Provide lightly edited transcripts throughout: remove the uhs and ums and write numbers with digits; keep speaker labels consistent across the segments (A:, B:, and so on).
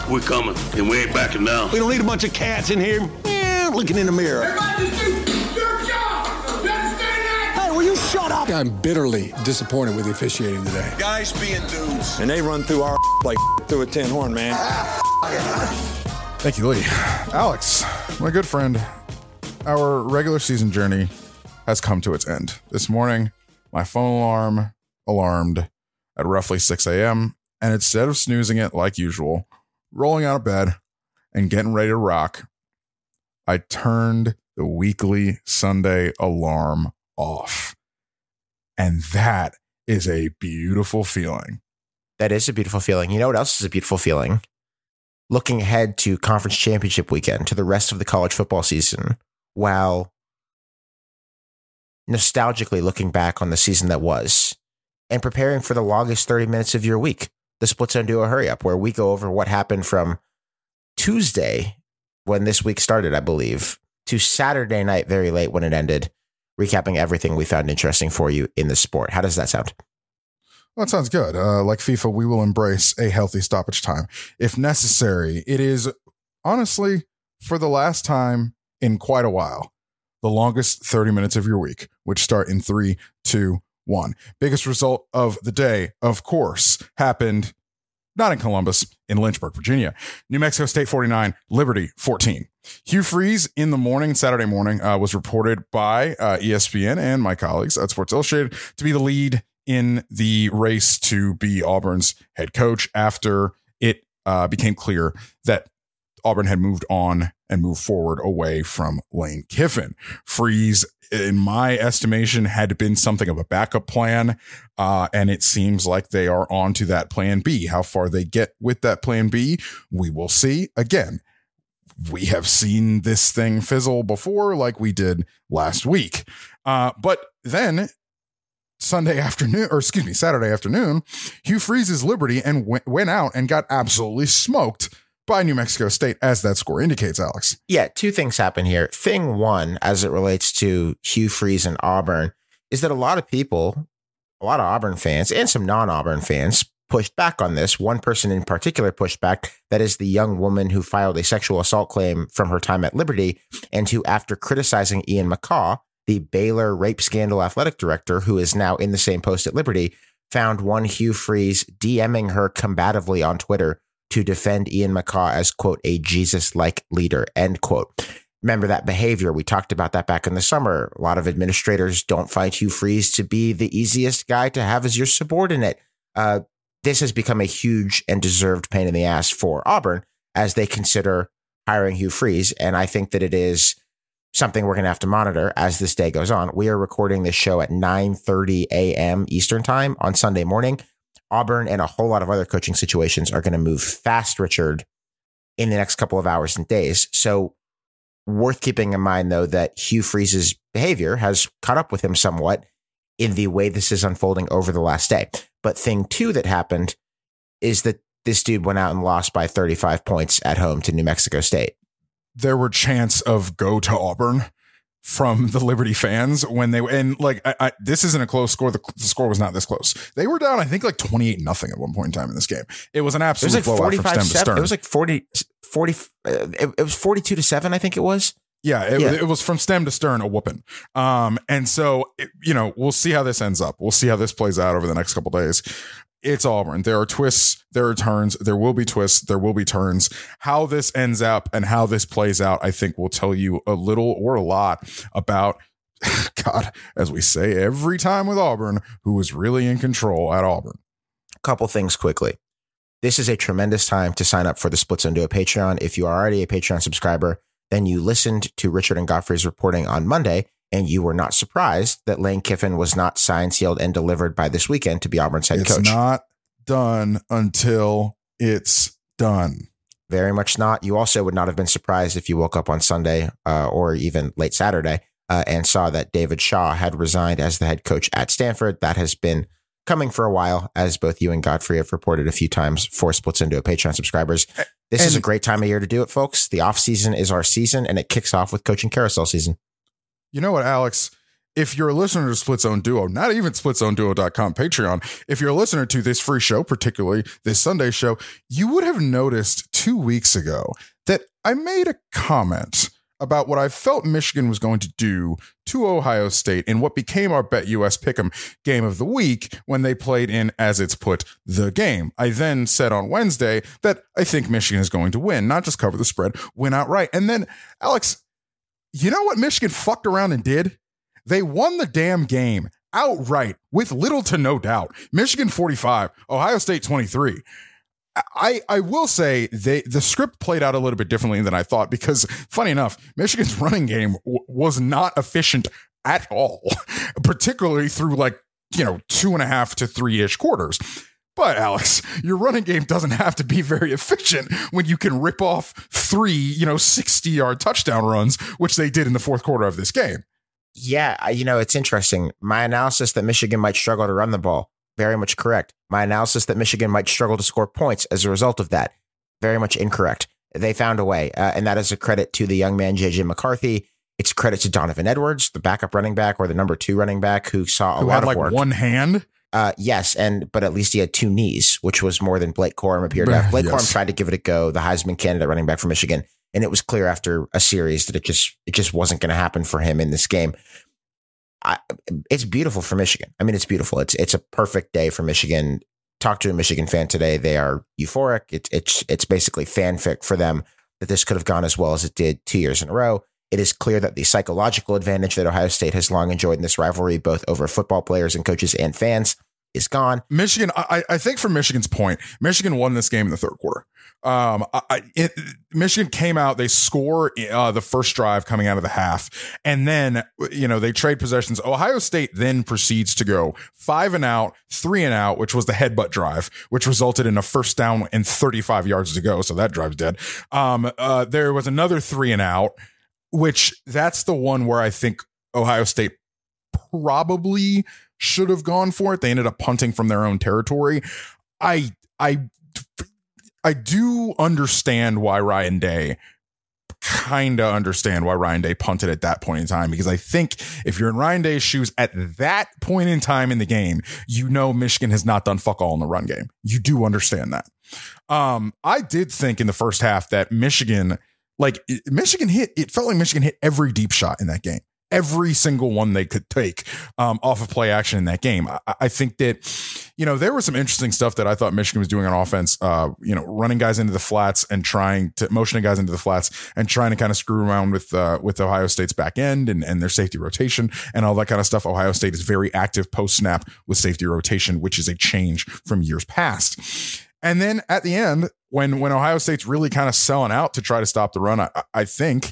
A: We're coming, and we ain't backing down.
B: We don't need a bunch of cats in here looking in the mirror.
C: Everybody just do your job. You understand that?
B: Hey, will you shut up?
D: I'm bitterly disappointed with the officiating today.
E: Guys being dudes.
F: And they run through our like through a tin horn, man.
G: Thank you, Lee. Alex, my good friend, our regular season journey has come to its end. This morning, my phone alarm alarmed at roughly 6 a.m., and instead of snoozing it like usual, rolling out of bed and getting ready to rock, I turned the weekly Sunday alarm off. And that is a beautiful feeling.
H: That is a beautiful feeling. You know what else is a beautiful feeling? Looking ahead to conference championship weekend, to the rest of the college football season, while nostalgically looking back on the season that was and preparing for the longest 30 minutes of your week, the Split Zone Duo Hurry Up, where we go over what happened from Tuesday when this week started, I believe, to Saturday night very late when it ended, recapping everything we found interesting for you in the sport. How does that sound?
G: Well, that sounds good. Like FIFA, we will embrace a healthy stoppage time if necessary. It is honestly, for the last time in quite a while, the longest 30 minutes of your week, which start in 3, 2, 1. Biggest result of the day, of course, happened not in Columbus, in Lynchburg, Virginia. New Mexico State 49, Liberty 14. Hugh Freeze in the morning, Saturday morning, was reported by ESPN and my colleagues at Sports Illustrated to be the lead in the race to be Auburn's head coach after it became clear that Auburn had moved on and moved forward away from Lane Kiffin. Freeze, in my estimation, had been something of a backup plan, and it seems like they are on to that plan B. How far they get with that plan B, we will see. Again, we have seen this thing fizzle before, like we did last week. But then Saturday afternoon, Hugh Freeze's Liberty and went out and got absolutely smoked by New Mexico State, as that score indicates, Alex.
H: Yeah, two things happen here. Thing one, as it relates to Hugh Freeze and Auburn, is that a lot of people, a lot of Auburn fans and some non-Auburn fans pushed back on this. One person in particular pushed back. That is the young woman who filed a sexual assault claim from her time at Liberty and who, after criticizing Ian McCaw, the Baylor rape scandal athletic director, who is now in the same post at Liberty, found one Hugh Freeze DMing her combatively on Twitter to defend Ian McCaw as, quote, a Jesus-like leader, end quote. Remember that behavior. We talked about that back in the summer. A lot of administrators don't find Hugh Freeze to be the easiest guy to have as your subordinate. This has become a huge and deserved pain in the ass for Auburn as they consider hiring Hugh Freeze. And I think that it is something we're going to have to monitor as this day goes on. We are recording this show at 9:30 a.m. Eastern time on Sunday morning. Auburn and a whole lot of other coaching situations are going to move fast, Richard, in the next couple of hours and days. So worth keeping in mind, though, that Hugh Freeze's behavior has caught up with him somewhat in the way this is unfolding over the last day. But thing two that happened is that this dude went out and lost by 35 points at home to New Mexico State.
G: There were chants of go to Auburn from the Liberty fans when they, and like, this isn't a close score. The score was not this close. They were down, I think, like 28-0 at one point in time in this game. It was an absolute blowout from stem to stern.
H: It was like 40, it was 42-7, I think it was.
G: Yeah, it was from stem to stern, a whooping. And so, we'll see how this ends up. We'll see how this plays out over the next couple days. It's Auburn. There are twists, there are turns, there will be twists, there will be turns. How this ends up and how this plays out, I think will tell you a little or a lot about, God, as we say every time with Auburn, who is really in control at Auburn.
H: A couple things quickly. This is a tremendous time to sign up for the Split Zone Duo Patreon. If you are already a Patreon subscriber, then you listened to Richard and Godfrey's reporting on Monday, and you were not surprised that Lane Kiffin was not signed, sealed, and delivered by this weekend to be Auburn's head coach.
G: It's not done until it's done.
H: Very much not. You also would not have been surprised if you woke up on Sunday or even late Saturday and saw that David Shaw had resigned as the head coach at Stanford. That has been coming for a while, as both you and Godfrey have reported a few times for Splits Into Patreon subscribers. This is a great time of year to do it, folks. The off season is our season, and it kicks off with coaching carousel season.
G: You know what, Alex? if you're a listener to Split Zone Duo, not even splitzonduo.com Patreon, if you're a listener to this free show, particularly this Sunday show, you would have noticed 2 weeks ago that I made a comment about what I felt Michigan was going to do to Ohio State in what became our Bet US Pick'em game of the week when they played in, as it's put, the game. I then said on Wednesday that I think Michigan is going to win, not just cover the spread, win outright. And then, Alex, you know what Michigan fucked around and did? They won the damn game outright with little to no doubt. Michigan 45, Ohio State 23. I will say the script played out a little bit differently than I thought because, funny enough, Michigan's running game was not efficient at all, particularly through 2.5 to 3-ish quarters. But Alex, your running game doesn't have to be very efficient when you can rip off 3, 60-yard touchdown runs, which they did in the fourth quarter of this game.
H: Yeah, it's interesting. My analysis that Michigan might struggle to run the ball, very much correct. My analysis that Michigan might struggle to score points as a result of that, very much incorrect. They found a way, and that is a credit to the young man, J.J. McCarthy. It's a credit to Donovan Edwards, the backup running back or the number 2 running back who saw a lot of work.
G: One hand?
H: Yes, but at least he had 2 knees, which was more than Blake Corum appeared to have. Blake Corum tried to give it a go, the Heisman candidate running back for Michigan, and it was clear after a series that it just wasn't going to happen for him in this game. It's beautiful for Michigan. I mean, it's beautiful. It's a perfect day for Michigan. Talk to a Michigan fan today. They are euphoric. It's basically fanfic for them that this could have gone as well as it did 2 years in a row. It is clear that the psychological advantage that Ohio State has long enjoyed in this rivalry, both over football players and coaches and fans, is gone.
G: Michigan, I think from Michigan's point, Michigan won this game in the third quarter. Michigan came out, they score the first drive coming out of the half, and then they trade possessions. Ohio State then proceeds to go 5 and out, 3 and out, which was the headbutt drive, which resulted in a first down and 35 yards to go. So that drive's dead. There was another 3 and out, which that's the one where I think Ohio State probably should have gone for it. They ended up punting from their own territory. I do understand why Ryan Day punted at that point in time, because I think if you're in Ryan Day's shoes at that point in time in the game, Michigan has not done fuck all in the run game. You do understand that. I did think in the first half that Michigan felt like Michigan hit every deep shot in that game. Every single one they could take off of play action in that game. I think that, there was some interesting stuff that I thought Michigan was doing on offense, running guys into the flats and motioning guys into the flats and trying to kind of screw around with Ohio State's back end and their safety rotation and all that kind of stuff. Ohio State is very active post snap with safety rotation, which is a change from years past. And then at the end, when Ohio State's really kind of selling out to try to stop the run, I think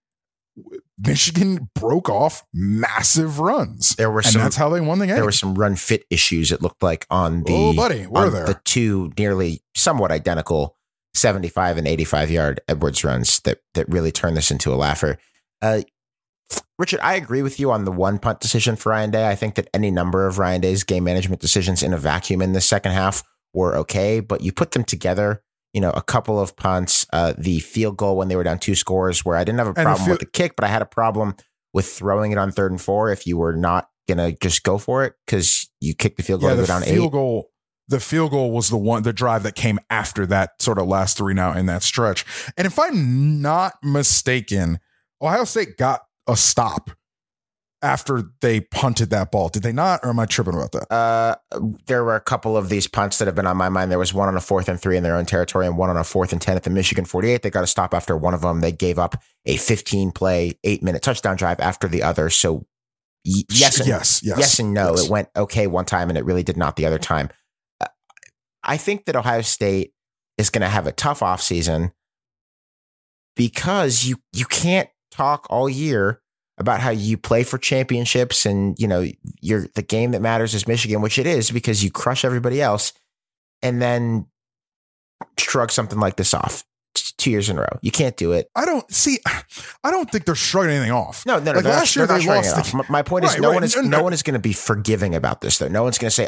G: Michigan broke off massive runs. That's how they won the game.
H: There were some run fit issues, it looked like, on the 2 nearly somewhat identical 75 and 85 yard Edwards runs that really turned this into a laugher. Richard, I agree with you on the 1 punt decision for Ryan Day. I think that any number of Ryan Day's game management decisions in a vacuum in the second half were okay, but you put them together. A couple of punts, the field goal when they were down 2 scores, where I didn't have a problem with the kick, but I had a problem with throwing it on 3rd and 4 if you were not going to just go for it because you kicked the field goal to go down 8.
G: The field goal was the drive that came after that sort of last 3 now in that stretch. And if I'm not mistaken, Ohio State got a stop after they punted that ball. Did they not? Or am I tripping about that?
H: There were a couple of these punts that have been on my mind. There was one on a 4th and 3 in their own territory and one on a 4th and 10 at the Michigan 48. They got a stop after one of them. They gave up a 15-play, 8-minute touchdown drive after the other. So yes and no. Yes. It went okay one time and it really did not the other time. I think that Ohio State is going to have a tough offseason because you can't talk all year about how you play for championships and, you're the game that matters is Michigan, which it is because you crush everybody else and then shrug something like this off 2 years in a row. You can't do it.
G: I don't think they're shrugging anything off.
H: No. Last year they lost. My point is no one is going to be forgiving about this though. No one's going to say,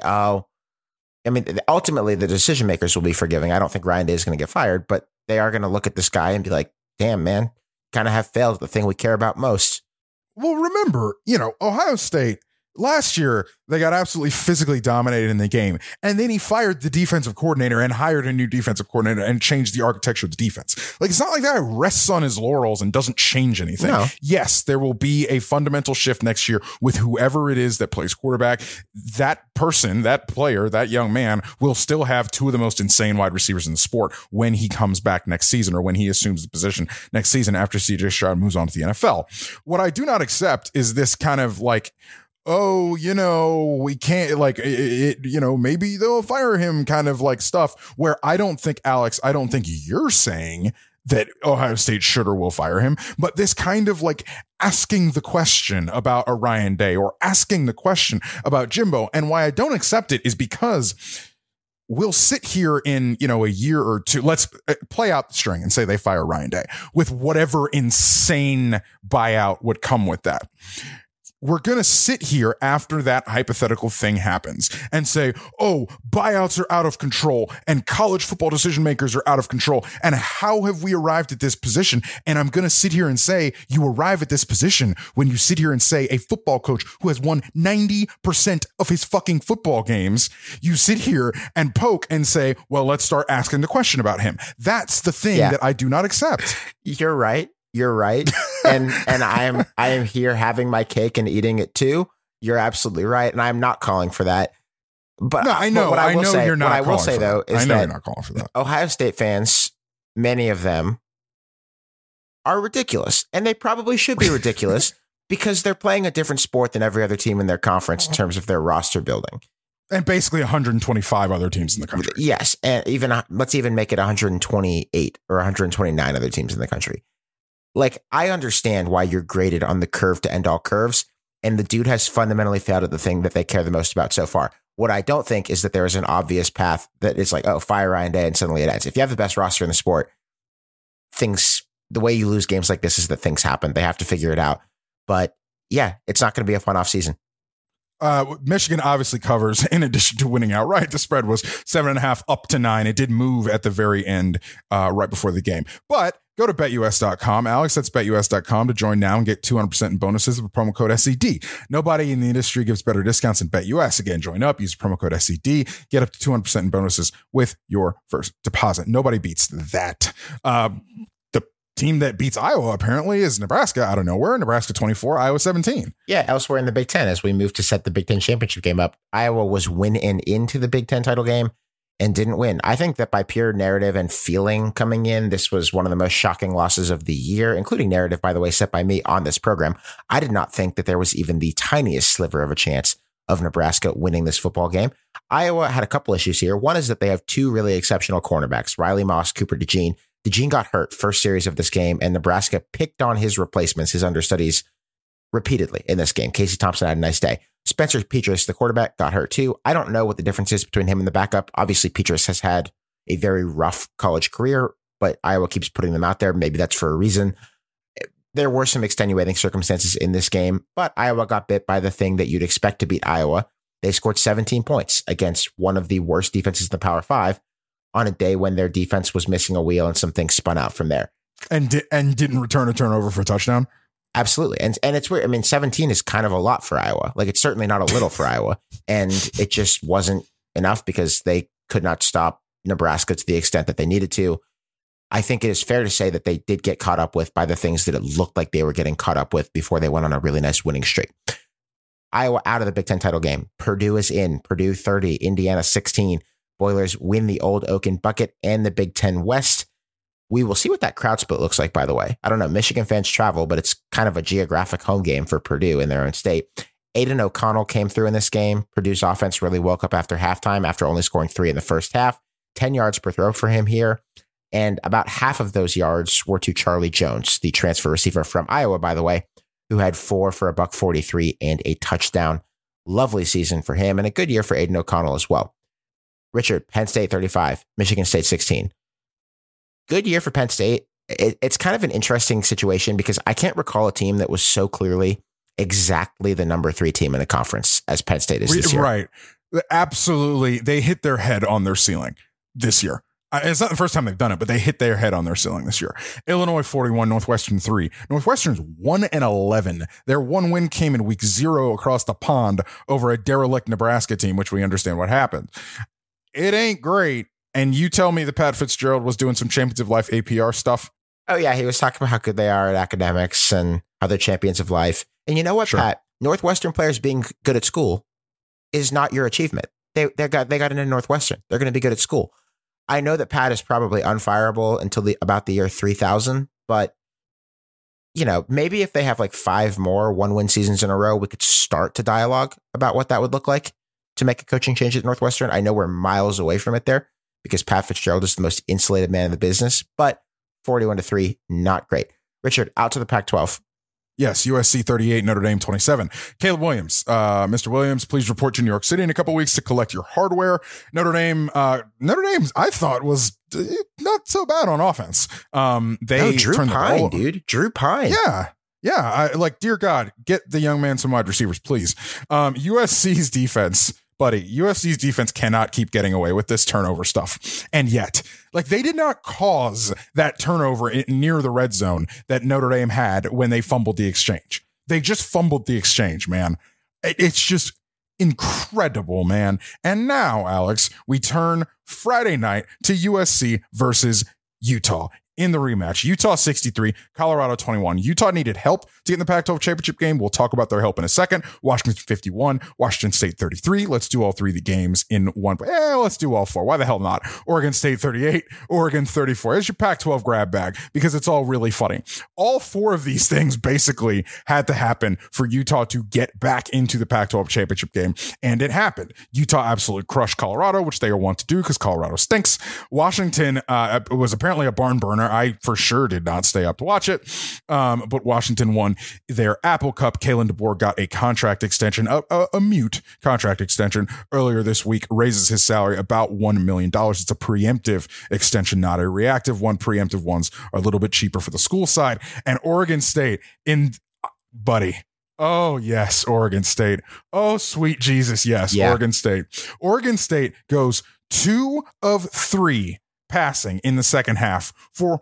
H: ultimately the decision makers will be forgiving. I don't think Ryan Day is going to get fired, but they are going to look at this guy and be like, damn, man, kind of have failed the thing we care about most.
G: Well, remember, Ohio State last year, they got absolutely physically dominated in the game. And then he fired the defensive coordinator and hired a new defensive coordinator and changed the architecture of the defense. Like, it's not like that guy rests on his laurels and doesn't change anything.
H: No.
G: Yes, there will be a fundamental shift next year with whoever it is that plays quarterback. That person, that player, that young man will still have two of the most insane wide receivers in the sport when he comes back next season, or when he assumes the position next season after CJ Stroud moves on to the NFL. What I do not accept is this kind of like, oh, we can't, like, maybe they'll fire him kind of like stuff, where I don't think you're saying that Ohio State should or will fire him, but this kind of like asking the question about a Ryan Day or asking the question about Jimbo. And why I don't accept it is because we'll sit here in, a year or two. Let's play out the string and say they fire Ryan Day with whatever insane buyout would come with that. We're going to sit here after that hypothetical thing happens and say, oh, buyouts are out of control and college football decision makers are out of control. And how have we arrived at this position? And I'm going to sit here and say, you arrive at this position when you sit here and say a football coach who has won 90% of his fucking football games, you sit here and poke and say, well, let's start asking the question about him. That's the thing that I do not accept.
H: You're right. And I am here having my cake and eating it too. You're absolutely right. And I'm not calling for that. But
G: no, I know.
H: What I will say,
G: you're not.
H: What I will say though is that
G: you're not calling for that.
H: Ohio State fans, many of them, are ridiculous, and they probably should be ridiculous because they're playing a different sport than every other team in their conference in terms of their roster building.
G: And basically 125 other teams in the country.
H: Yes, and let's even make it 128 or 129 other teams in the country. Like, I understand why you're graded on the curve to end all curves, and the dude has fundamentally failed at the thing that they care the most about so far. What I don't think is that there is an obvious path that is like, oh, fire Ryan Day and suddenly it ends. If you have the best roster in the sport, the way you lose games like this is that things happen. They have to figure it out. But yeah, it's not going to be a fun off season.
G: Michigan obviously covers, in addition to winning outright. The spread was 7.5 up to 9. It did move at the very end, right before the game. But go to betus.com. Alex, that's betus.com to join now and get 200% in bonuses with promo code SCD. Nobody in the industry gives better discounts than BetUS. Again, join up, use promo code SCD, get up to 200% in bonuses with your first deposit. Nobody beats that. The team that beats Iowa apparently is Nebraska out of nowhere. Nebraska 24, Iowa 17.
H: Yeah, elsewhere in the Big Ten, as we move to set the Big Ten championship game up, Iowa was winning into the Big Ten title game and didn't win. I think that by pure narrative and feeling coming in, this was one of the most shocking losses of the year, including narrative, by the way, set by me on this program. I did not think that there was even the tiniest sliver of a chance of Nebraska winning this football game. Iowa had a couple issues here. One is that they have two really exceptional cornerbacks, Riley Moss, Cooper DeJean. DeJean got hurt first series of this game, and Nebraska picked on his replacements, his understudies, repeatedly in this game. Casey Thompson had a nice day. Spencer Petras, the quarterback, got hurt too. I don't know what the difference is between him and the backup. Obviously, Petras has had a very rough college career, but Iowa keeps putting them out there. Maybe that's for a reason. There were some extenuating circumstances in this game, but Iowa got bit by the thing that you'd expect to beat Iowa. They scored 17 points against one of the worst defenses in the Power 5 on a day when their defense was missing a wheel and some things spun out from there.
G: And didn't return a turnover for a touchdown?
H: Absolutely. And it's weird. I mean, 17 is kind of a lot for Iowa. Like, it's certainly not a little for Iowa. And it just wasn't enough because they could not stop Nebraska to the extent that they needed to. I think it is fair to say that they did get caught up with by the things that it looked like they were getting caught up with before they went on a really nice winning streak. Iowa out of the Big Ten title game. Purdue is in. Purdue 30, Indiana 16. Boilers win the Old Oaken Bucket and the Big Ten West. We will see what that crowd split looks like, by the way. I don't know. Michigan fans travel, but it's kind of a geographic home game for Purdue in their own state. Aiden O'Connell came through in this game. Purdue's offense really woke up after halftime after only scoring 3 in the first half. 10 yards per throw for him here. And about half of those yards were to Charlie Jones, the transfer receiver from Iowa, by the way, who had 4 for a $143 and a touchdown. Lovely season for him and a good year for Aiden O'Connell as well. Richard, Penn State 35, Michigan State 16. Good year for Penn State. It's kind of an interesting situation because I can't recall a team that was so clearly exactly the number 3 team in the conference as Penn State is this year.
G: Right. Absolutely. They hit their head on their ceiling this year. It's not the first time they've done it, but they hit their head on their ceiling this year. Illinois 41, Northwestern 3. Northwestern's 1-11. Their one win came in week 0 across the pond over a derelict Nebraska team, which we understand what happened. It ain't great. And you tell me that Pat Fitzgerald was doing some Champions of Life APR stuff?
H: Oh, yeah. He was talking about how good they are at academics and how they're champions of life. And you know what, sure. Pat? Northwestern players being good at school is not your achievement. They got into Northwestern. They're going to be good at school. I know that Pat is probably unfireable until about the year 3000, but maybe if they have like 5 more 1-win seasons in a row, we could start to dialogue about what that would look like to make a coaching change at Northwestern. I know we're miles away from it there because Pat Fitzgerald is the most insulated man in the business, but 41-3, not great. Richard, out to the Pac-12.
G: Yes, USC 38, Notre Dame 27. Caleb Williams, Mr. Williams, please report to New York City in a couple weeks to collect your hardware. Notre Dame's I thought was not so bad on offense.
H: Drew Pine, dude. Drew Pine.
G: Yeah. Dear God, get the young man some wide receivers, please. USC's defense. Buddy, USC's defense cannot keep getting away with this turnover stuff. And yet, they did not cause that turnover near the red zone that Notre Dame had when they fumbled the exchange. They just fumbled the exchange, man. It's just incredible, man. And now, Alex, we turn Friday night to USC versus Utah. In the rematch, Utah 63, Colorado 21. Utah needed help to get in the Pac-12 championship game. We'll talk about their help in a second. Washington 51, Washington State 33. Let's do all 3 of the games in one. Let's do all 4. Why the hell not? Oregon State 38, Oregon 34. It's your Pac-12 grab bag because it's all really funny. All 4 of these things basically had to happen for Utah to get back into the Pac-12 championship game, and it happened. Utah absolutely crushed Colorado, which they are wont to do because Colorado stinks. Washington was apparently a barn burner. I for sure did not stay up to watch it, but Washington won their Apple Cup. Kalen DeBoer got a contract extension, a mute contract extension earlier this week, raises his salary about $1 million. It's a preemptive extension, not a reactive one. Preemptive ones are a little bit cheaper for the school side. And Oregon State buddy. Oh, yes, Oregon State. Oh, sweet Jesus, yes, yeah. Oregon State. Oregon State goes 2 of 3 passing in the second half for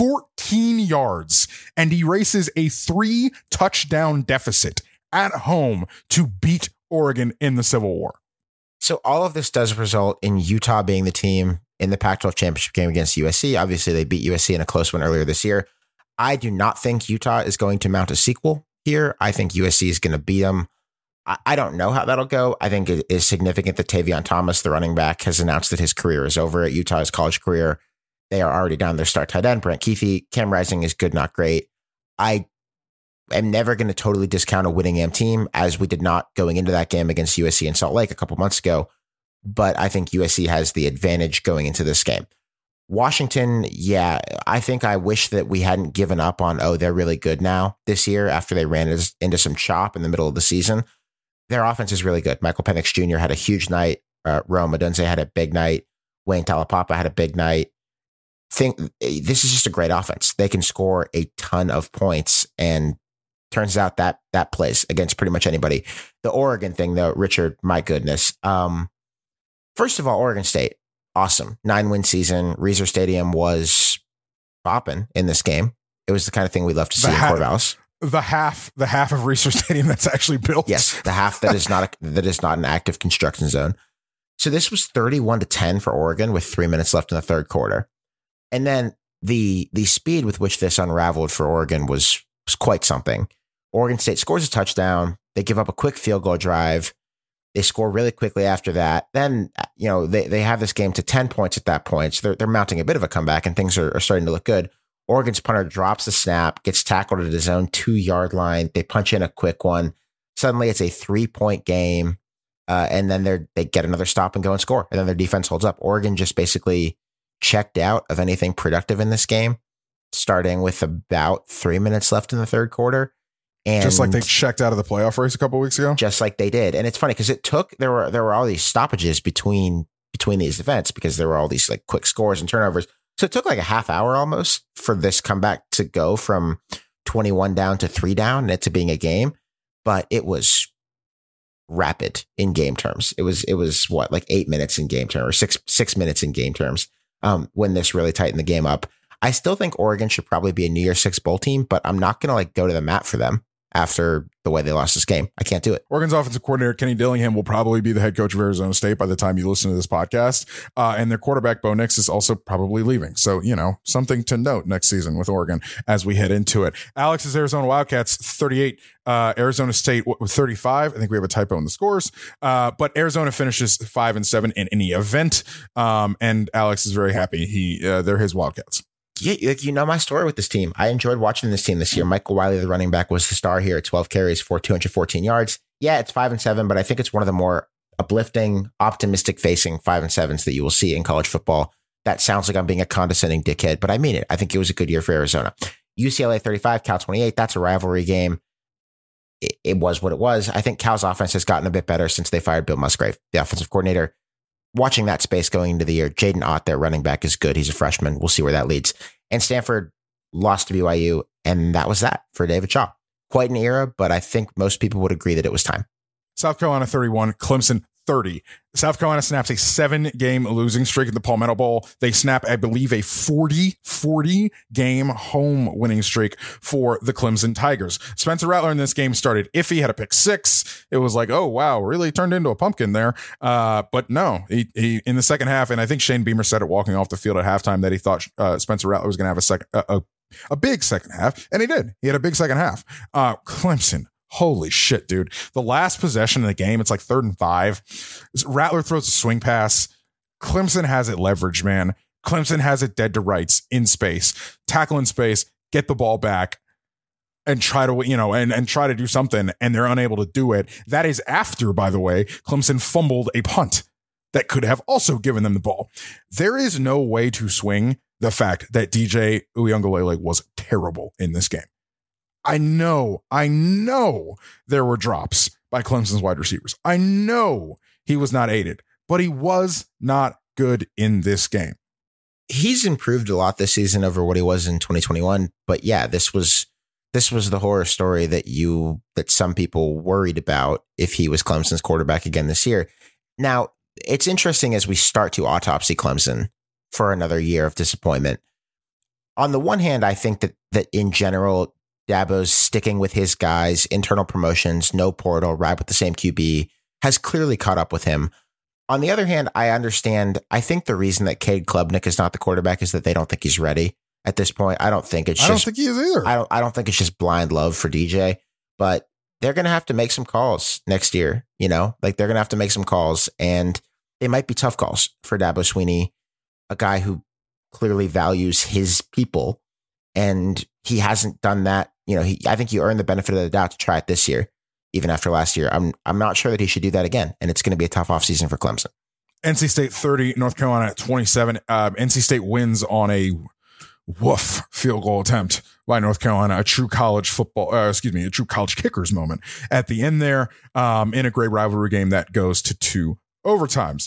G: 14 yards and erases a 3-touchdown deficit at home to beat Oregon in the Civil War.
H: So all of this does result in Utah being the team in the Pac-12 championship game against USC. Obviously, they beat USC in a close one earlier this year. I do not think Utah is going to mount a sequel here. I think USC is going to beat them. I don't know how that'll go. I think it is significant that Tavion Thomas, the running back, has announced that his career is over at Utah, his college career. They are already down their start tight end. Brent Keithy, Cam Rising is good, not great. I am never going to totally discount a winning AM team, as we did not going into that game against USC in Salt Lake a couple months ago. But I think USC has the advantage going into this game. Washington, yeah, I think I wish that we hadn't given up on, they're really good now this year after they ran into some chop in the middle of the season. Their offense is really good. Michael Penix Jr. had a huge night. Rome Odunze had a big night. Wayne Talapapa had a big night. This is just a great offense. They can score a ton of points, and turns out that plays against pretty much anybody. The Oregon thing, though, Richard, my goodness. First of all, Oregon State, awesome. 9-win season. Reser Stadium was bopping in this game. It was the kind of thing we love to see in Corvallis.
G: The half of Reser Stadium that's actually built.
H: Yes, the half that is not an active construction zone. So this was 31-10 for Oregon with 3 minutes left in the third quarter. And then the speed with which this unraveled for Oregon was quite something. Oregon State scores a touchdown. They give up a quick field goal drive. They score really quickly after that. Then, they have this game to 10 points at that point. So they're mounting a bit of a comeback, and things are starting to look good. Oregon's punter drops the snap, gets tackled at his own 2-yard line. They punch in a quick one. Suddenly it's a 3-point game. And then they get another stop and go and score. And then their defense holds up. Oregon just basically checked out of anything productive in this game, starting with about 3 minutes left in the third quarter. And
G: just like they checked out of the playoff race a couple of weeks ago.
H: Just like they did. And it's funny because there were all these stoppages between these events because there were all these like quick scores and turnovers. So it took like a half hour almost for this comeback to go from 21 down to 3 down and it to being a game. But it was rapid in game terms. It was what, like 8 minutes in game terms, or six minutes in game terms. when this really tightened the game up. I still think Oregon should probably be a New Year's Six bowl team, but I'm not going to go to the mat for them after the way they lost this game. I can't do it.
G: Oregon's offensive coordinator, Kenny Dillingham, will probably be the head coach of Arizona State by the time you listen to this podcast. And their quarterback, Bo Nix, is also probably leaving. So, something to note next season with Oregon as we head into it. Alex's Arizona Wildcats, 38, Arizona State with 35. I think we have a typo in the scores. But Arizona finishes 5-7 in any event. And Alex is very happy. They're his Wildcats.
H: Yeah, my story with this team. I enjoyed watching this team this year. Michael Wiley, the running back, was the star here at 12 carries for 214 yards. Yeah, it's 5-7, but I think it's one of the more uplifting, optimistic facing 5-7s that you will see in college football. That sounds like I'm being a condescending dickhead, but I mean it. I think it was a good year for Arizona. UCLA 35, Cal 28. That's a rivalry game. It was what it was. I think Cal's offense has gotten a bit better since they fired Bill Musgrave, the offensive coordinator. Watching that space going into the year, Jaden Ott, their running back, is good. He's a freshman. We'll see where that leads. And Stanford lost to BYU, and that was that for David Shaw. Quite an era, but I think most people would agree that it was time.
G: South Carolina 31, Clemson 30. South Carolina snaps a 7-game losing streak in the Palmetto Bowl. They snap, I believe, a 40 game home winning streak for the Clemson Tigers. Spencer Rattler in this game started iffy, had a pick 6. It was like, oh, wow, really turned into a pumpkin there. But no, he in the second half, and I think Shane Beamer said it walking off the field at halftime that he thought Spencer Rattler was going to have a big second half, and he did. He had a big second half. Clemson. Holy shit, dude. The last possession in the game, it's like 3rd and 5. Rattler throws a swing pass. Clemson has it leveraged, man. Clemson has it dead to rights in space. Tackle in space, get the ball back, and try to, and try to do something, and they're unable to do it. That is after, by the way, Clemson fumbled a punt that could have also given them the ball. There is no way to swing the fact that DJ Uiagalelei was terrible in this game. I know there were drops by Clemson's wide receivers. I know he was not aided, but he was not good in this game.
H: He's improved a lot this season over what he was in 2021. But yeah, this was the horror story that some people worried about if he was Clemson's quarterback again this year. Now, it's interesting as we start to autopsy Clemson for another year of disappointment. On the one hand, I think that in general, Dabo's sticking with his guys, internal promotions, no portal, ride with the same QB, has clearly caught up with him. On the other hand, I think the reason that Cade Klubnik is not the quarterback is that they don't think he's ready at this point. I don't think he is either. I don't think it's just blind love for DJ, but they're going to have to make some calls next year. They're going to have to make some calls, and they might be tough calls for Dabo Swinney, a guy who clearly values his people, and he hasn't done that. I think you earned the benefit of the doubt to try it this year, even after last year. I'm not sure that he should do that again, and it's going to be a tough offseason for Clemson.
G: NC State 30, North Carolina at 27. NC State wins on a field goal attempt by North Carolina, a true college kickers moment at the end there, in a great rivalry game that goes to 2 overtimes.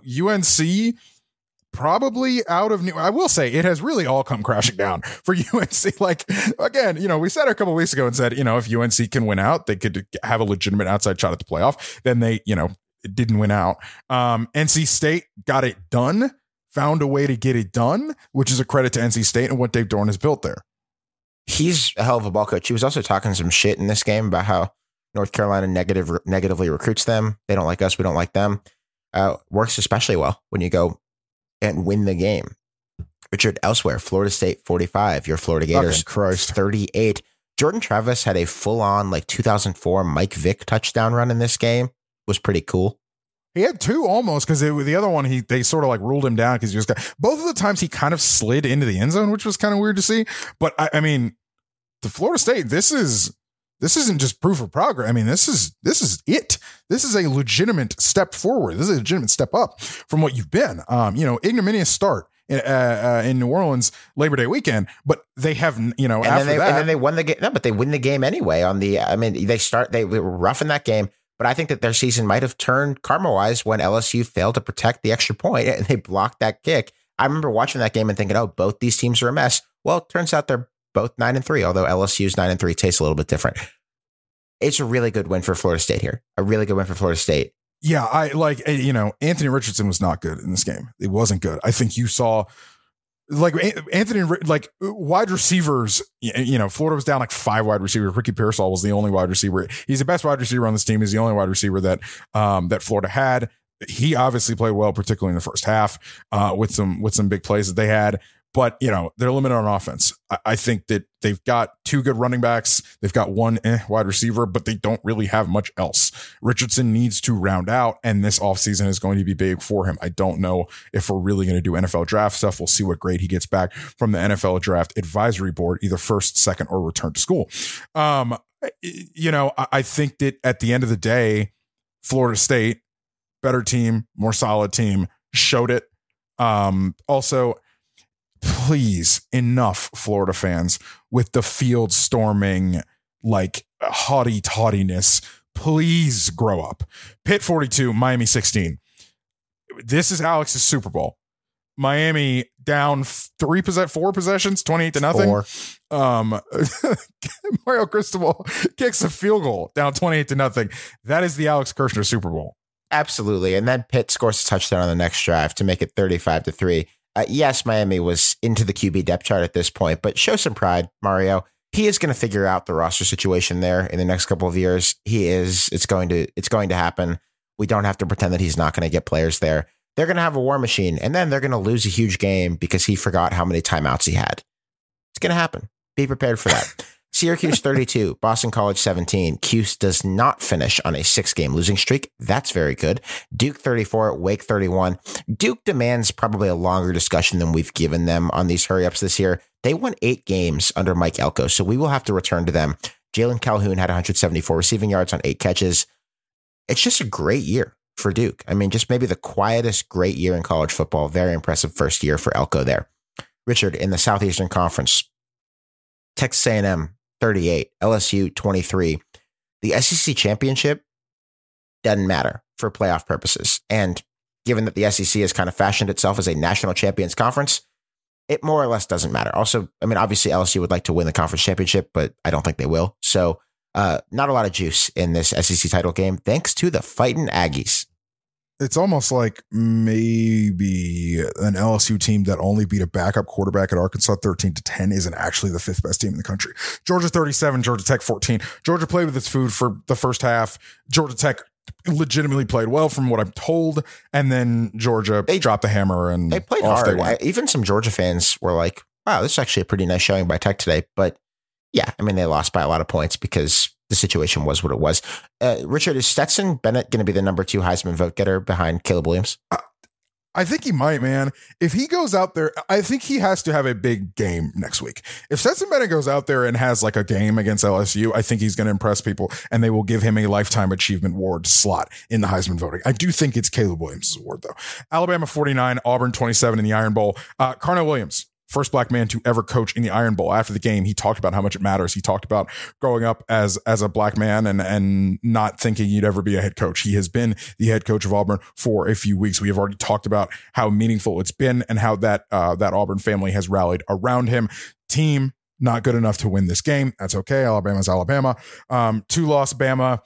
G: UNC probably out of I will say it has really all come crashing down for UNC. Like, again, we said it a couple of weeks ago and said, if UNC can win out, they could have a legitimate outside shot at the playoff. Then they, didn't win out. NC State got it done, found a way to get it done, which is a credit to NC State and what Dave Doeren has built there.
H: He's a hell of a ball coach. He was also talking some shit in this game about how North Carolina negatively recruits them. They don't like us. We don't like them. Works especially well when you go and win the game. Richard, elsewhere, Florida State 45, your Florida Gators 38. Jordan Travis had a full-on 2004 Mike Vick touchdown run in this game. Was pretty cool.
G: He had 2 almost, because the other one they sort of ruled him down because he was both of the times he kind of slid into the end zone, which was kind of weird to see. But I mean, the Florida State, this isn't just proof of progress. I mean, this is it. This is a legitimate step forward. This is a legitimate step up from what you've been. Ignominious start in New Orleans Labor Day weekend, but they have, and then
H: they won the game. No, but they win the game anyway. They were rough in that game, but I think that their season might have turned karma-wise when LSU failed to protect the extra point and they blocked that kick. I remember watching that game and thinking, both these teams are a mess. Well, it turns out they're both 9-3, although LSU's 9-3 tastes a little bit different. It's a really good win for Florida State here. A really good win for Florida State.
G: Yeah, I like, Anthony Richardson was not good in this game. It wasn't good. I think you saw like Anthony, like wide receivers, Florida was down like 5 wide receivers. Ricky Pearsall was the only wide receiver. He's the best wide receiver on this team. He's the only wide receiver that Florida had. He obviously played well, particularly in the first half, with some big plays that they had. But, they're limited on offense. I think that they've got 2 good running backs. They've got 1 wide receiver, but they don't really have much else. Richardson needs to round out, and this offseason is going to be big for him. I don't know if we're really going to do NFL draft stuff. We'll see what grade he gets back from the NFL Draft Advisory Board, either first, second, or return to school. I think that at the end of the day, Florida State, better team, more solid team, showed it. Also, please, enough, Florida fans, with the field storming, like haughty tottiness. Please grow up. Pitt 42, Miami 16. This is Alex's Super Bowl. Miami down 4 possessions, 28-0. Mario Cristobal kicks a field goal down 28-0. That is the Alex Kirshner Super Bowl.
H: Absolutely. And then Pitt scores a touchdown on the next drive to make it 35-3. Yes, Miami was into the QB depth chart at this point, but show some pride, Mario. He is going to figure out the roster situation there in the next couple of years. He is. It's going to happen. We don't have to pretend that he's not going to get players there. They're going to have a war machine, and then they're going to lose a huge game because he forgot how many timeouts he had. It's going to happen. Be prepared for that. Syracuse 32, Boston College 17. Cuse does not finish on a 6-game losing streak. That's very good. Duke 34, Wake 31. Duke demands probably a longer discussion than we've given them on these hurry-ups this year. They won 8 games under Mike Elko, so we will have to return to them. Jalen Calhoun had 174 receiving yards on 8 catches. It's just a great year for Duke. I mean, just maybe the quietest great year in college football. Very impressive first year for Elko there. Richard, in the Southeastern Conference, Texas A&M 38, LSU 23. The SEC championship doesn't matter for playoff purposes. And given that the SEC has kind of fashioned itself as a national champions conference, it more or less doesn't matter. Also, I mean, obviously LSU would like to win the conference championship, but I don't think they will. So not a lot of juice in this SEC title game, thanks to the Fighting Aggies.
G: It's almost like maybe an LSU team that only beat a backup quarterback at Arkansas 13-10 isn't actually the 5th best team in the country. Georgia 37, Georgia Tech 14. Georgia played with its food for the first half. Georgia Tech legitimately played well from what I'm told. And then Georgia dropped the hammer and
H: they played hard. Even some Georgia fans were like, wow, this is actually a pretty nice showing by Tech today. But yeah, I mean, they lost by a lot of points because the situation was what it was. Richard, is Stetson Bennett going to be the number 2 Heisman vote getter behind Caleb Williams?
G: I think he might, man. If he goes out there, I think he has to have a big game next week. If Stetson Bennett goes out there and has like a game against LSU, I think he's going to impress people and they will give him a Lifetime Achievement Award slot in the Heisman voting. I do think it's Caleb Williams' award, though. Alabama 49, Auburn 27 in the Iron Bowl. Carnell Williams, first black man to ever coach in the Iron Bowl. After the game, he talked about how much it matters. He talked about growing up as a black man and not thinking he'd ever be a head coach. He has been the head coach of Auburn for a few weeks. We have already talked about how meaningful it's been and how that Auburn family has rallied around him. Team not good enough to win this game. That's okay. Alabama's Alabama. 2-loss Bama.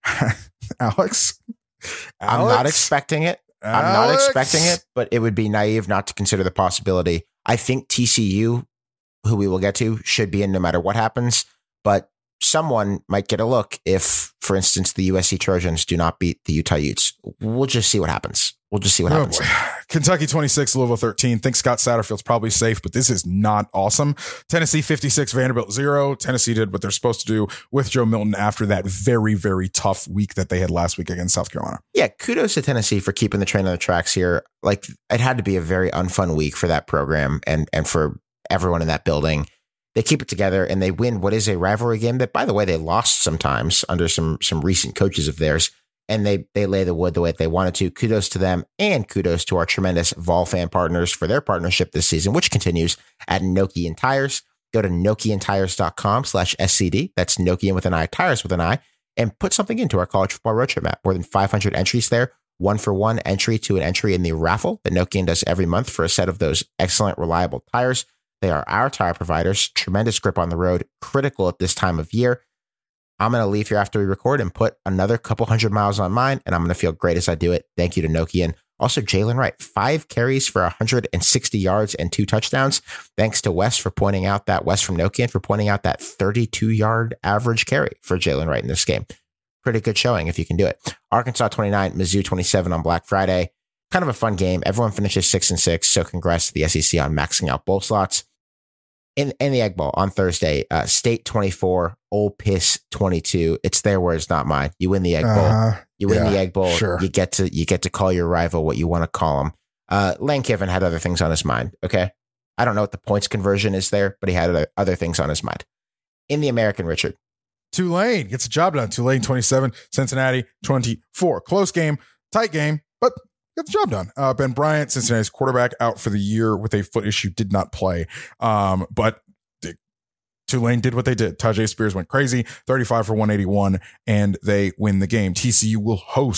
G: Alex?
H: I'm not expecting it. I'm not expecting it, but it would be naive not to consider the possibility. I think TCU, who we will get to, should be in no matter what happens, but someone might get a look if, for instance, the USC Trojans do not beat the Utah Utes. We'll just see what happens. Happens.
G: Boy. Kentucky 26, Louisville 13. Think Scott Satterfield's probably safe, but this is not awesome. Tennessee 56, Vanderbilt 0. Tennessee did what they're supposed to do with Joe Milton after that very, very tough week that they had last week against South Carolina.
H: Yeah, kudos to Tennessee for keeping the train on the tracks here. Like, it had to be a very unfun week for that program and for everyone in that building. They keep it together and they win what is a rivalry game that, by the way, they lost sometimes under some recent coaches of theirs. And they lay the wood the way they wanted to. Kudos to them, and kudos to our tremendous Vol fan partners for their partnership this season, which continues at Nokian Tires. Go to NokianTires.com/SCD. That's Nokian with an I, tires with an I, and put something into our college football road trip map. More than 500 entries there. 1-for-1 entry to an entry in the raffle that Nokian does every month for a set of those excellent, reliable tires. They are our tire providers. Tremendous grip on the road, critical at this time of year. I'm going to leave here after we record and put another couple 100 miles on mine, and I'm going to feel great as I do it. Thank you to Nokian. Also, Jalen Wright, 5 carries for 160 yards and 2 touchdowns. Thanks to Wes for pointing out that, Wes from Nokian for pointing out that 32-yard average carry for Jalen Wright in this game. Pretty good showing if you can do it. Arkansas 29, Mizzou 27 on Black Friday. Kind of a fun game. Everyone finishes 6-6, so congrats to the SEC on maxing out bowl slots. In the Egg Bowl on Thursday, State 24, Ole Miss 22. It's their words, not mine. You win the Egg Bowl. You win the Egg Bowl.
G: Sure.
H: You get to call your rival what you want to call him. Lane Kiffin had other things on his mind. Okay, I don't know what the points conversion is there, but he had other things on his mind. In the American, Richard,
G: Tulane gets the job done. Tulane 27, Cincinnati 24. Close game, tight game, but got the job done. Ben Bryant, Cincinnati's quarterback, out for the year with a foot issue, did not play. But Tulane did what they did. Tajay Spears went crazy, 35 for 181, and they win the game. TCU will host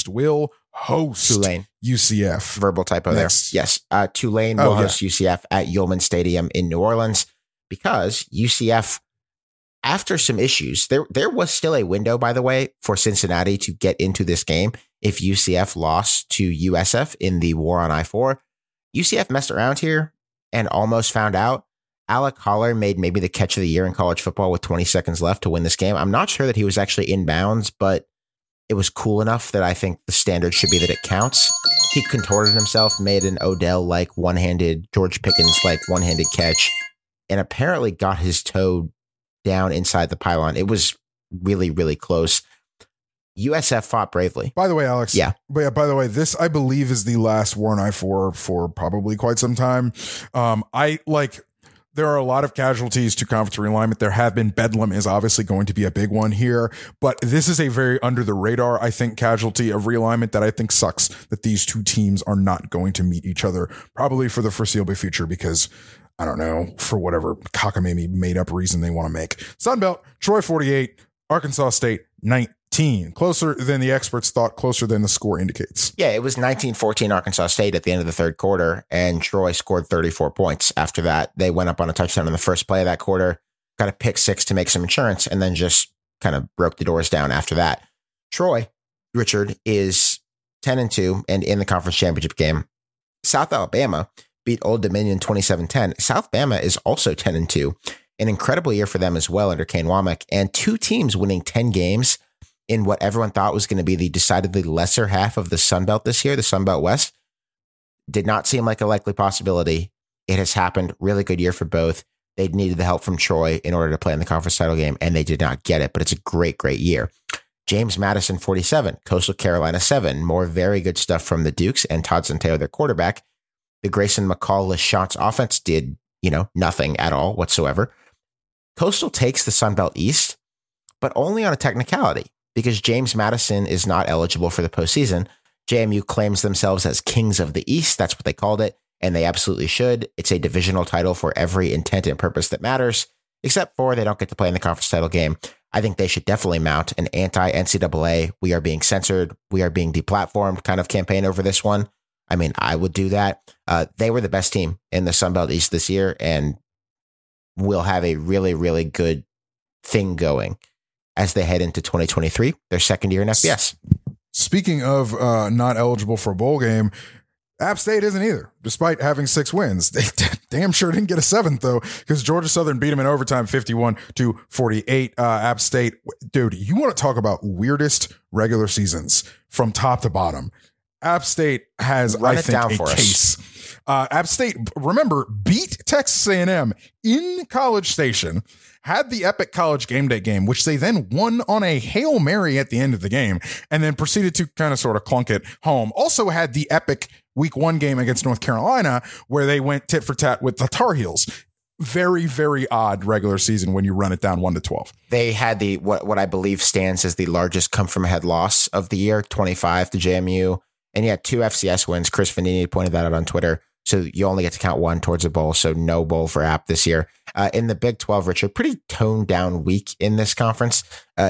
H: Tulane.
G: UCF.
H: Verbal typo
G: Next.
H: there. Yes. Tulane will host UCF at Yulman Stadium in New Orleans because UCF, after some issues, there was still a window, by the way, for Cincinnati to get into this game if UCF lost to USF in the war on I-4. UCF messed around here and almost found out. Alec Holler made maybe the catch of the year in college football with 20 seconds left to win this game. I'm not sure that he was actually in bounds, but it was cool enough that I think the standard should be that it counts. He contorted himself, made an Odell-like one-handed, George Pickens-like one-handed catch, and apparently got his toe down inside the pylon. It was really, really close. USF fought bravely.
G: By the way, Alex.
H: Yeah.
G: But yeah, by the way, this, I believe, is the last war on I-4 for probably quite some time. There are a lot of casualties to conference realignment. There have been. Bedlam is obviously going to be a big one here, but this is a very under the radar, I think, casualty of realignment that I think sucks that these two teams are not going to meet each other probably for the foreseeable future because, I don't know, for whatever cockamamie made up reason they want to make. Sunbelt, Troy 48, Arkansas State 19. Closer than the experts thought, closer than the score indicates.
H: Yeah, it was 19-14 Arkansas State at the end of the third quarter, and Troy scored 34 points. After that, they went up on a touchdown in the first play of that quarter, got a pick six to make some insurance, and then just kind of broke the doors down after that. Troy, Richard, is 10-2 and in the conference championship game. South Alabama beat Old Dominion 27-10. South Bama is also 10-2. An incredible year for them as well under Kane Womack, and two teams winning 10 games in what everyone thought was going to be the decidedly lesser half of the Sun Belt this year, the Sun Belt West. Did not seem like a likely possibility. It has happened. Really good year for both. They needed the help from Troy in order to play in the conference title game, and they did not get it, but it's a great, great year. James Madison, 47, Coastal Carolina, 7. More very good stuff from the Dukes and Todd Centeio, their quarterback. The Grayson McCall-Lachance offense did, nothing at all whatsoever. Coastal takes the Sun Belt East, but only on a technicality, because James Madison is not eligible for the postseason. JMU claims themselves as kings of the East. That's what they called it, and they absolutely should. It's a divisional title for every intent and purpose that matters, except for they don't get to play in the conference title game. I think they should definitely mount an anti-NCAA, we are being censored, we are being deplatformed kind of campaign over this one. I mean, I would do that. They were the best team in the Sun Belt East this year, and will have a really, really good thing going as they head into 2023, their second year in FBS.
G: Speaking of not eligible for a bowl game, App State isn't either, despite having 6 wins. They damn sure didn't get a 7th, though, because Georgia Southern beat them in overtime 51-48. App State, dude, you want to talk about weirdest regular seasons from top to bottom. App State has, I think, a case. App State, remember, beat Texas A&M in College Station, had the epic College Game Day game, which they then won on a Hail Mary at the end of the game, and then proceeded to kind of sort of clunk it home. Also had the epic Week 1 game against North Carolina, where they went tit for tat with the Tar Heels. Very, very odd regular season when you run it down 1-12.
H: They had the what I believe stands as the largest come from ahead loss of the year, 25 to JMU. And he had 2 FCS wins. Chris Vanini pointed that out on Twitter. So you only get to count 1 towards a bowl. So no bowl for App this year. In the Big 12, Richard, pretty toned down week in this conference.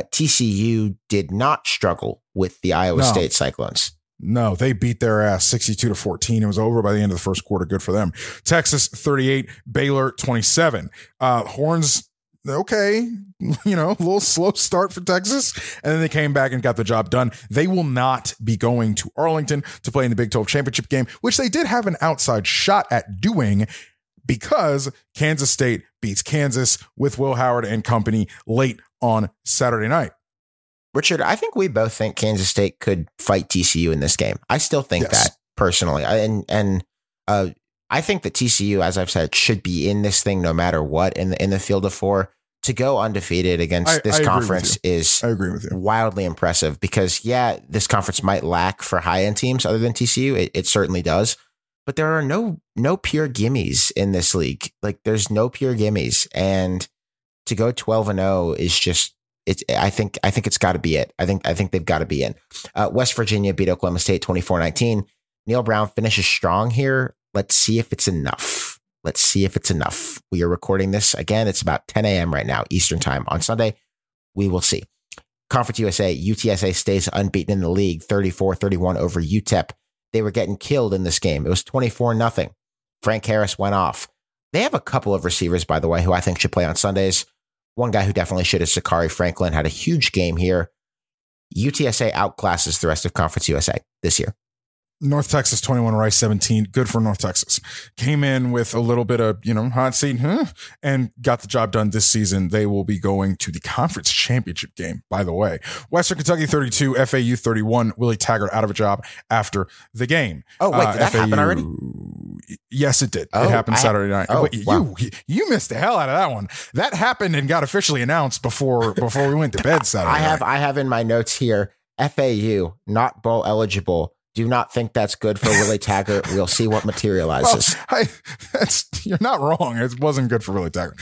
H: TCU did not struggle with the Iowa State Cyclones.
G: No, they beat their ass 62-14. It was over by the end of the first quarter. Good for them. Texas 38, Baylor 27. Horns okay, a little slow start for Texas. And then they came back and got the job done. They will not be going to Arlington to play in the Big 12 championship game, which they did have an outside shot at doing because Kansas State beats Kansas with Will Howard and company late on Saturday night.
H: Richard, I think we both think Kansas State could fight TCU in this game. I still think that personally. And I think that TCU, as I've said, should be in this thing no matter what in the field of four. To go undefeated against this conference is wildly impressive because, this conference might lack for high-end teams other than TCU. It certainly does. But there are no pure gimmies in this league. Like, there's no pure gimmies. And to go 12-0 is just, I think it's got to be it. I think they've got to be in. West Virginia beat Oklahoma State 24-19. Neil Brown finishes strong here. Let's see if it's enough. We are recording this again. It's about 10 a.m. right now, Eastern time on Sunday. We will see. Conference USA, UTSA stays unbeaten in the league, 34-31 over UTEP. They were getting killed in this game. It was 24-0. Frank Harris went off. They have a couple of receivers, by the way, who I think should play on Sundays. One guy who definitely should is Sakari Franklin, had a huge game here. UTSA outclasses the rest of Conference USA this year.
G: North Texas 21, Rice 17. Good for North Texas. Came in with a little bit of, hot seat, and got the job done this season. They will be going to the conference championship game, by the way. Western Kentucky 32, FAU 31. Willie Taggart out of a job after the game.
H: Oh, wait, did that happen already?
G: Yes, it did. It happened Saturday night.
H: Wow.
G: You missed the hell out of that one. That happened and got officially announced before we went to bed Saturday night.
H: I have in my notes here, FAU, not bowl eligible. Do not think that's good for Willie Taggart. We'll see what materializes.
G: You're not wrong. It wasn't good for Willie Taggart.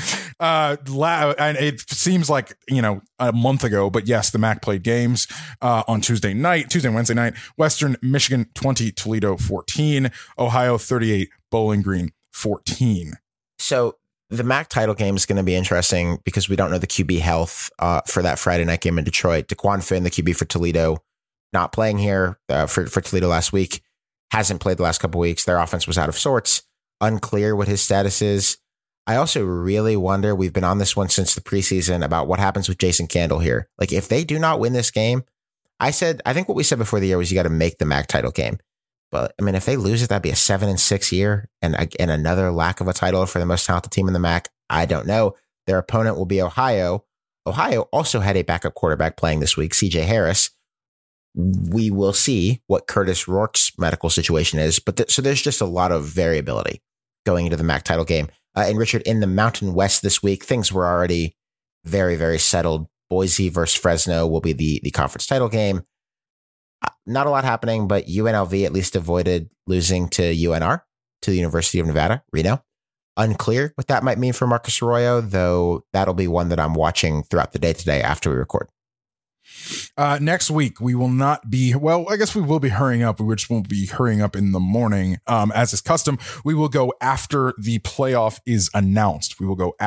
G: And it seems like, a month ago, but yes, the MAC played games on Tuesday and Wednesday night. Western Michigan 20, Toledo 14, Ohio 38, Bowling Green 14.
H: So the MAC title game is going to be interesting because we don't know the QB health for that Friday night game in Detroit. DeQuan Finn, the QB for Toledo, not playing here for Toledo last week, hasn't played the last couple of weeks. Their offense was out of sorts. Unclear what his status is. I also really wonder, we've been on this one since the preseason, about what happens with Jason Candle here. Like, if they do not win this game, I think what we said before the year was you got to make the MAC title game. But I mean, if they lose it, that'd be a 7-6 year and another lack of a title for the most talented team in the MAC. I don't know. Their opponent will be Ohio. Ohio also had a backup quarterback playing this week, CJ Harris. We will see what Curtis Rourke's medical situation is. But so there's just a lot of variability going into the MAC title game. And Richard, in the Mountain West this week, things were already very, very settled. Boise versus Fresno will be the conference title game. Not a lot happening, but UNLV at least avoided losing to UNR, to the University of Nevada, Reno. Unclear what that might mean for Marcus Arroyo, though that'll be one that I'm watching throughout the day today after we record.
G: Next week, we will not be, I guess we will be hurrying up. We just won't be hurrying up in the morning. As is custom, we will go after the playoff is announced.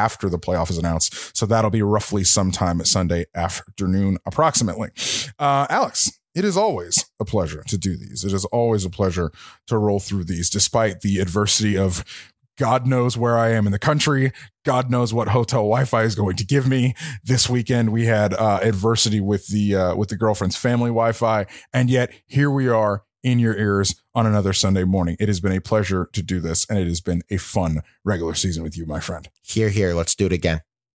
G: So that'll be roughly sometime Sunday afternoon, approximately. Alex, it is always a pleasure to do these. It is always a pleasure to roll through these, despite the adversity of God knows where I am in the country. God knows what hotel Wi-Fi is going to give me. This weekend, we had adversity with the girlfriend's family Wi-Fi. And yet here we are in your ears on another Sunday morning. It has been a pleasure to do this. And it has been a fun regular season with you, my friend.
H: Here, let's do it again.